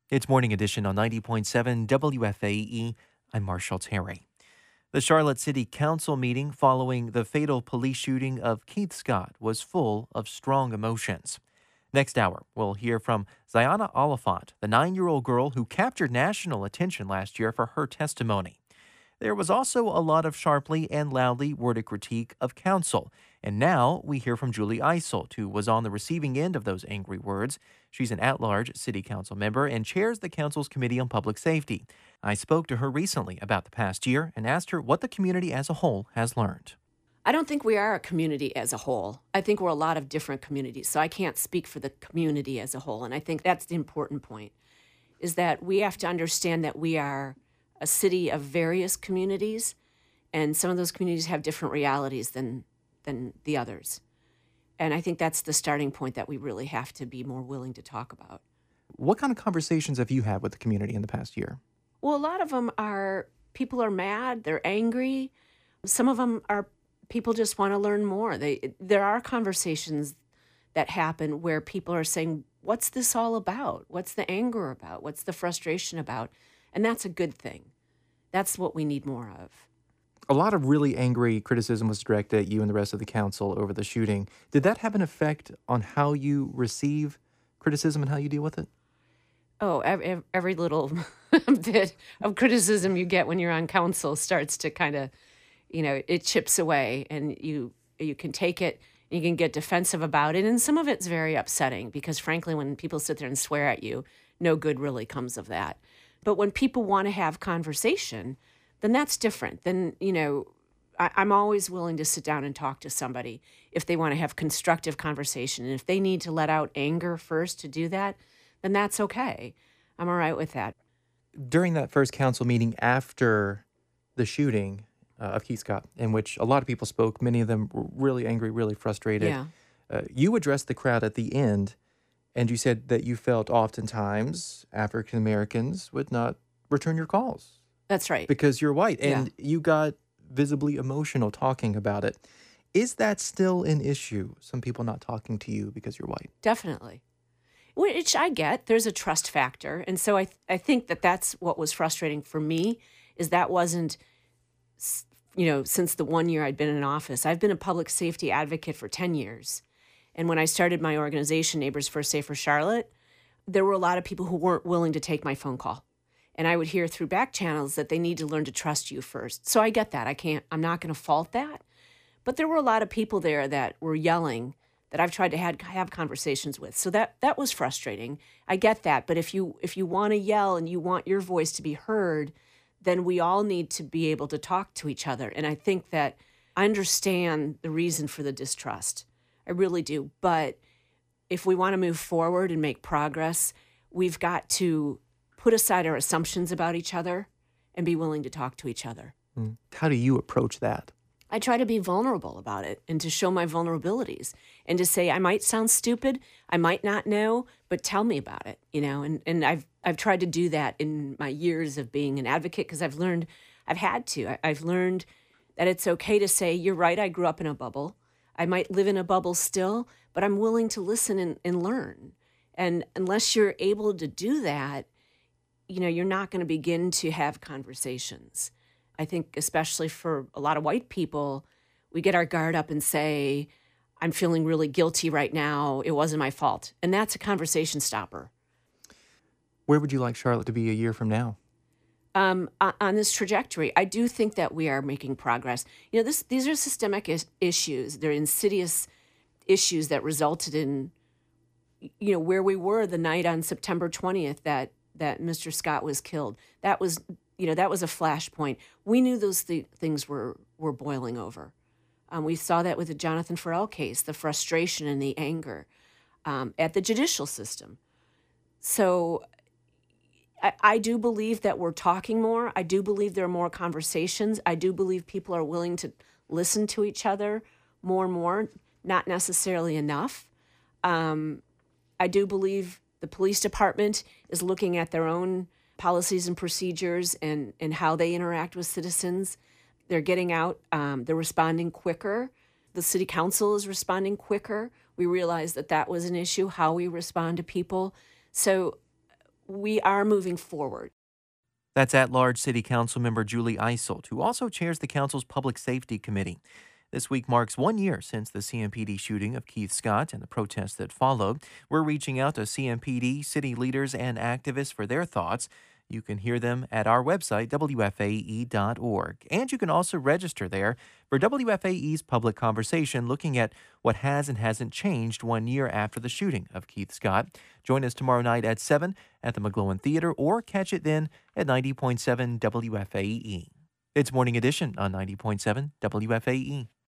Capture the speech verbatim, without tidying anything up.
It's Morning Edition on ninety point seven W F A E. I'm Marshall Terry. The Charlotte City Council meeting following the fatal police shooting of Keith Scott was full of strong emotions. Next hour, we'll hear from Ziana Oliphant, the nine-year-old girl who captured national attention last year for her testimony. There was also a lot of sharply and loudly worded critique of council. And now we hear from Julie Eiselt, who was on the receiving end of those angry words. She's an at-large city council member and chairs the council's Committee on Public Safety. I spoke to her recently about the past year and asked her what the community as a whole has learned. I don't think we are a community as a whole. I think we're a lot of different communities, so I can't speak for the community as a whole. And I think that's the important point, is that we have to understand that we are a city of various communities, and some of those communities have different realities than than the others. And I think that's the starting point that we really have to be more willing to talk about. What kind of conversations have you had with the community in the past year? Well, a lot of them are, people are mad, they're angry. Some of them are, people just want to learn more. They, there are conversations that happen where people are saying, what's this all about? What's the anger about? What's the frustration about? And that's a good thing. That's what we need more of. A lot of really angry criticism was directed at you and the rest of the council over the shooting. Did that have an effect on how you receive criticism and how you deal with it? Oh, every, every little bit of criticism you get when you're on council starts to kind of, you know, it chips away, and you you can take it, you can get defensive about it, and some of it's very upsetting because, frankly, when people sit there and swear at you, no good really comes of that. But when people want to have conversation, then that's different. Then, you know, I, I'm always willing to sit down and talk to somebody if they want to have constructive conversation. And if they need to let out anger first to do that, then that's okay. I'm all right with that. During that first council meeting after the shooting uh, of Keith Scott, in which a lot of people spoke, many of them were really angry, really frustrated, Yeah. uh, you addressed the crowd at the end, and you said that you felt oftentimes African Americans would not return your calls. That's right. Because you're white, and Yeah. you got visibly emotional talking about it. Is that still an issue, some people not talking to you because you're white? Definitely. Which I get. There's a trust factor. And so I th- I think that that's what was frustrating for me, is that wasn't, s- you know, since the one year I'd been in office. I've been a public safety advocate for ten years. And when I started my organization, Neighbors for a Safer Charlotte, there were a lot of people who weren't willing to take my phone call. And I would hear through back channels that they need to learn to trust you first. So I get that. I can't, I'm not going to fault that. But there were a lot of people there that were yelling that I've tried to had, have conversations with. So that that was frustrating. I get that. But if you if you want to yell and you want your voice to be heard, then we all need to be able to talk to each other. And I think that I understand the reason for the distrust. I really do. But if we want to move forward and make progress, we've got to put aside our assumptions about each other and be willing to talk to each other. Mm. How do you approach that? I try to be vulnerable about it and to show my vulnerabilities and to say, I might sound stupid, I might not know, but tell me about it, you know? And and I've I've tried to do that in my years of being an advocate, because I've learned, I've had to. I, I've learned that it's okay to say, you're right, I grew up in a bubble. I might live in a bubble still, but I'm willing to listen and, and learn. And unless you're able to do that, you know, you're not going to begin to have conversations. I think especially for a lot of white people, we get our guard up and say, I'm feeling really guilty right now. It wasn't my fault. And that's a conversation stopper. Where would you like Charlotte to be a year from now? Um, on, on this trajectory, I do think that we are making progress. You know, this, these are systemic is- issues. They're insidious issues that resulted in, you know, where we were the night on September twentieth that that Mister Scott was killed. That was, you know, that was a flashpoint. We knew those th- things were were boiling over. Um, we saw that with the Jonathan Farrell case, the frustration and the anger um, at the judicial system. So I, I do believe that we're talking more. I do believe there are more conversations. I do believe people are willing to listen to each other more and more, not necessarily enough. Um, I do believe the police department is looking at their own policies and procedures and, and how they interact with citizens. They're getting out. Um, they're responding quicker. The city council is responding quicker. We realized that that was an issue, how we respond to people. So we are moving forward. That's at-large City Council member Julie Eiselt, who also chairs the council's Public Safety Committee. This week marks one year since the C M P D shooting of Keith Scott and the protests that followed. We're reaching out to C M P D, city leaders, and activists for their thoughts. You can hear them at our website, W F A E dot org. And you can also register there for W F A E's public conversation looking at what has and hasn't changed one year after the shooting of Keith Scott. Join us tomorrow night at seven at the McGlowan Theater or catch it then at ninety point seven W F A E. It's Morning Edition on ninety point seven W F A E.